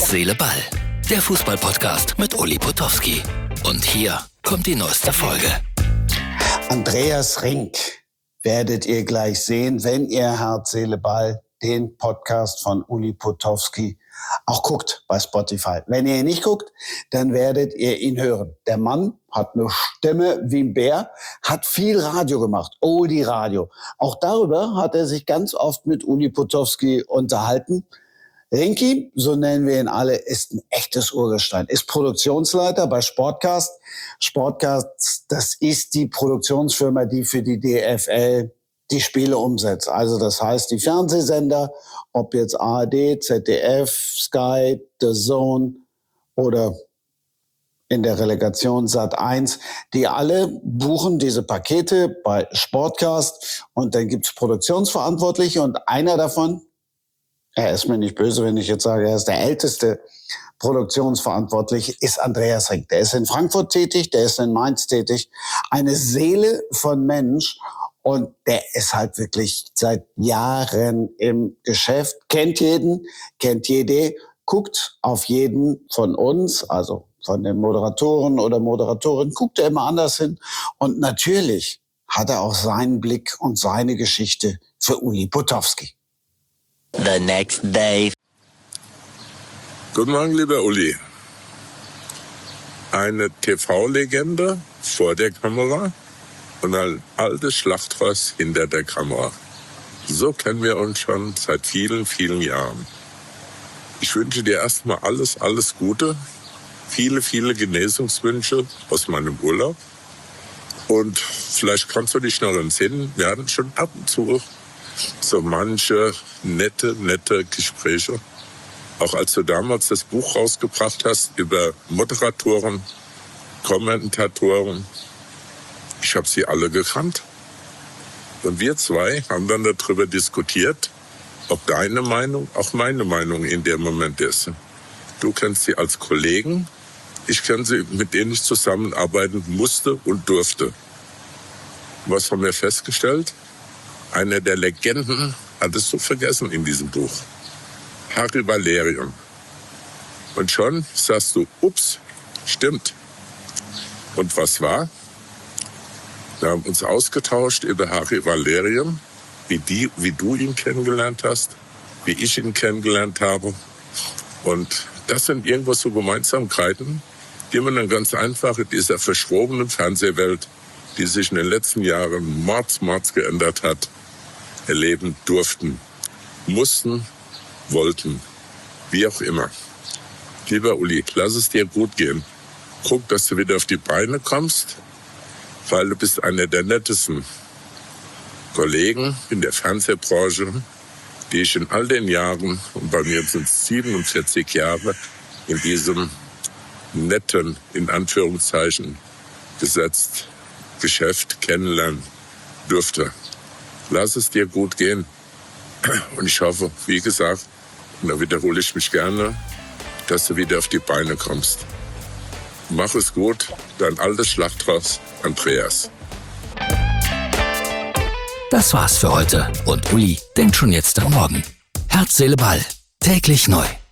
Herz, Seele, Ball. Der Fußball-Podcast mit Uli Potowski. Und hier kommt die neueste Folge. Andreas Rinck werdet ihr gleich sehen, wenn ihr Herz, Seele, Ball, den Podcast von Uli Potowski, auch guckt bei Spotify. Wenn ihr ihn nicht guckt, dann werdet ihr ihn hören. Der Mann hat eine Stimme wie ein Bär, hat viel Radio gemacht, Uli Radio. Auch darüber hat er sich ganz oft mit Uli Potowski unterhalten. Rinki, so nennen wir ihn alle, ist ein echtes Urgestein, ist Produktionsleiter bei Sportcast. Sportcast, das ist die Produktionsfirma, die für die DFL die Spiele umsetzt. Also das heißt, die Fernsehsender, ob jetzt ARD, ZDF, Sky, The Zone oder in der Relegation Sat.1, die alle buchen diese Pakete bei Sportcast und dann gibt's Produktionsverantwortliche und einer davon, er ist mir nicht böse, wenn ich jetzt sage, er ist der älteste Produktionsverantwortliche, ist Andreas Rinck. Der ist in Frankfurt tätig, der ist in Mainz tätig. Eine Seele von Mensch und der ist halt wirklich seit Jahren im Geschäft, kennt jeden, kennt jede, guckt auf jeden von uns, also von den Moderatoren oder Moderatorin, guckt er immer anders hin. Und natürlich hat er auch seinen Blick und seine Geschichte für Uli Potowski. The next day. Guten Morgen, lieber Uli. Eine TV-Legende vor der Kamera und ein altes Schlachtross hinter der Kamera. So kennen wir uns schon seit vielen, vielen Jahren. Ich wünsche dir erstmal alles Gute, viele, viele Genesungswünsche aus meinem Urlaub. Und vielleicht kannst du dich noch entsinnen, wir hatten schon ab und zu so manche nette Gespräche. Auch als du damals das Buch rausgebracht hast über Moderatoren, Kommentatoren. Ich habe sie alle gekannt. Und wir zwei haben dann darüber diskutiert, ob deine Meinung auch meine Meinung in dem Moment ist. Du kennst sie als Kollegen, ich kenne sie, mit denen ich zusammenarbeiten musste und durfte. Was haben wir festgestellt? Eine der Legenden hattest du vergessen in diesem Buch. Harry Valerian. Und schon sagst du, ups, stimmt. Und was war? Wir haben uns ausgetauscht über Harry Valerian, wie du ihn kennengelernt hast, wie ich ihn kennengelernt habe. Und das sind irgendwo so Gemeinsamkeiten, die man dann ganz einfach in dieser verschrobenen Fernsehwelt, die sich in den letzten Jahren mords geändert hat, erleben durften, mussten, wollten, wie auch immer. Lieber Uli, lass es dir gut gehen. Guck, dass du wieder auf die Beine kommst, weil du bist einer der nettesten Kollegen in der Fernsehbranche, die ich in all den Jahren, und bei mir sind es 47 Jahre, in diesem netten, in Anführungszeichen, gesetzt Geschäft kennenlernen durfte. Lass es dir gut gehen. Und ich hoffe, wie gesagt, und da wiederhole ich mich gerne, dass du wieder auf die Beine kommst. Mach es gut, dein altes Schlachtross, Andreas. Das war's für heute. Und Uli denkt schon jetzt am Morgen. Herz, Seele, Ball. Täglich neu.